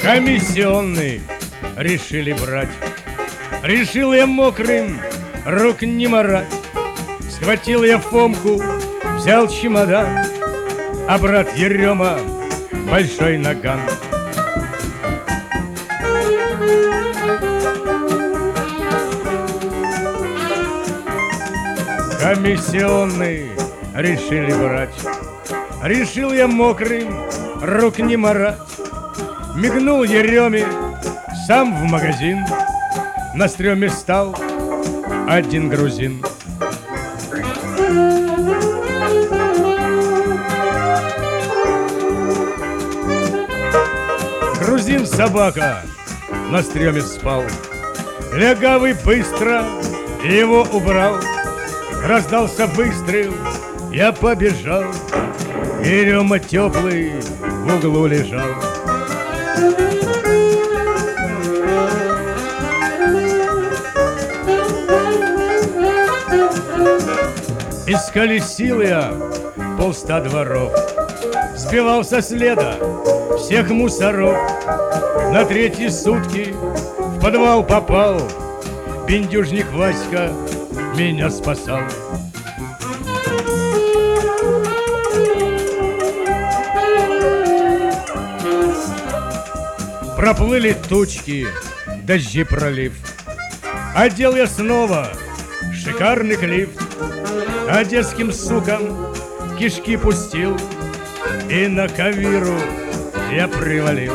Комиссионный решили брать. Решил я мокрым рук не марать. Схватил я Фомку, взял чемодан, а брат Ерема большой наган. Комиссионный решили брать. Решил я мокрым рук не марать. Мигнул Ереме сам в магазин. На стреме стал один грузин. Грузин собака на стреме спал. Лягавый быстро его убрал. Раздался выстрел, я побежал. Ерема теплый в углу лежал. Исколесил я полста дворов, сбивал со следа всех мусоров. На третьи сутки в подвал попал. Бендюжник Васька меня спасал. Проплыли тучки, дожди пролив. Одел я снова шикарный клифт. Одесским сукам кишки пустил, и на Кавиру я привалил.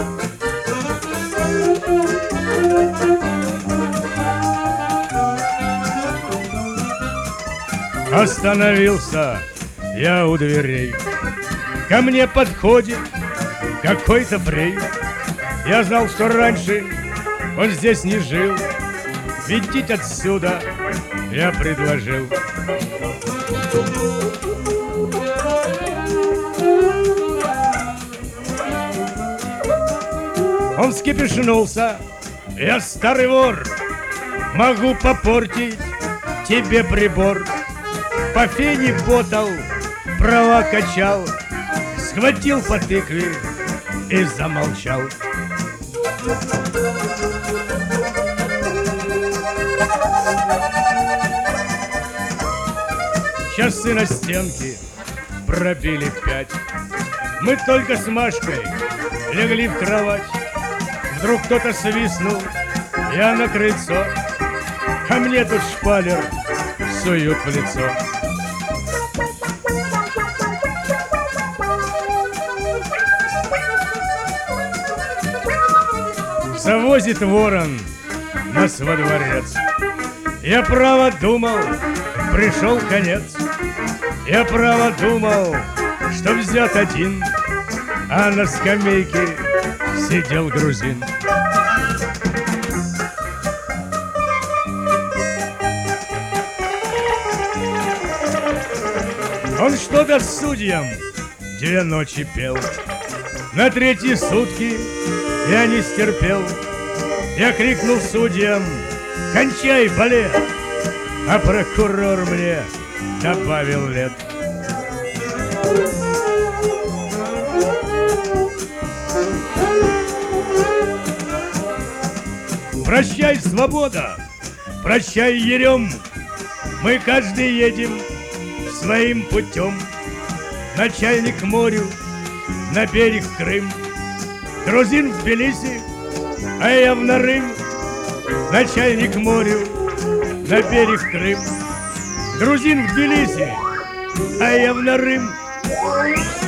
Остановился я у дверей. Ко мне подходит какой-то фрей. Я знал, что раньше он здесь не жил. Ведите отсюда, я предложил. Он вскипишнулся: я старый вор, могу попортить тебе прибор. По фене ботал, права качал, схватил по тыкве и замолчал. Часы на стенке пробили 5. Мы только с Машкой легли в кровать. Вдруг кто-то свистнул, я на крыльцо, а мне тут шпалер суют в лицо. Завозит ворон нас во дворец. Я право думал, пришел конец. Я право думал, что взят один, а на скамейке сидел грузин. Он что-то судьям 2 ночи пел. На третьи сутки я не стерпел. Я крикнул судьям: кончай балет! А прокурор мне добавил лет. Прощай, свобода! Прощай, Ерем! Мы каждый едем своим путем. Начальник к морю, на берег Крым. Грузин в Тбилиси, а я в Нарым. Начальник к морю, на берег Крым. Грузин в Тбилиси, а я в Нарым.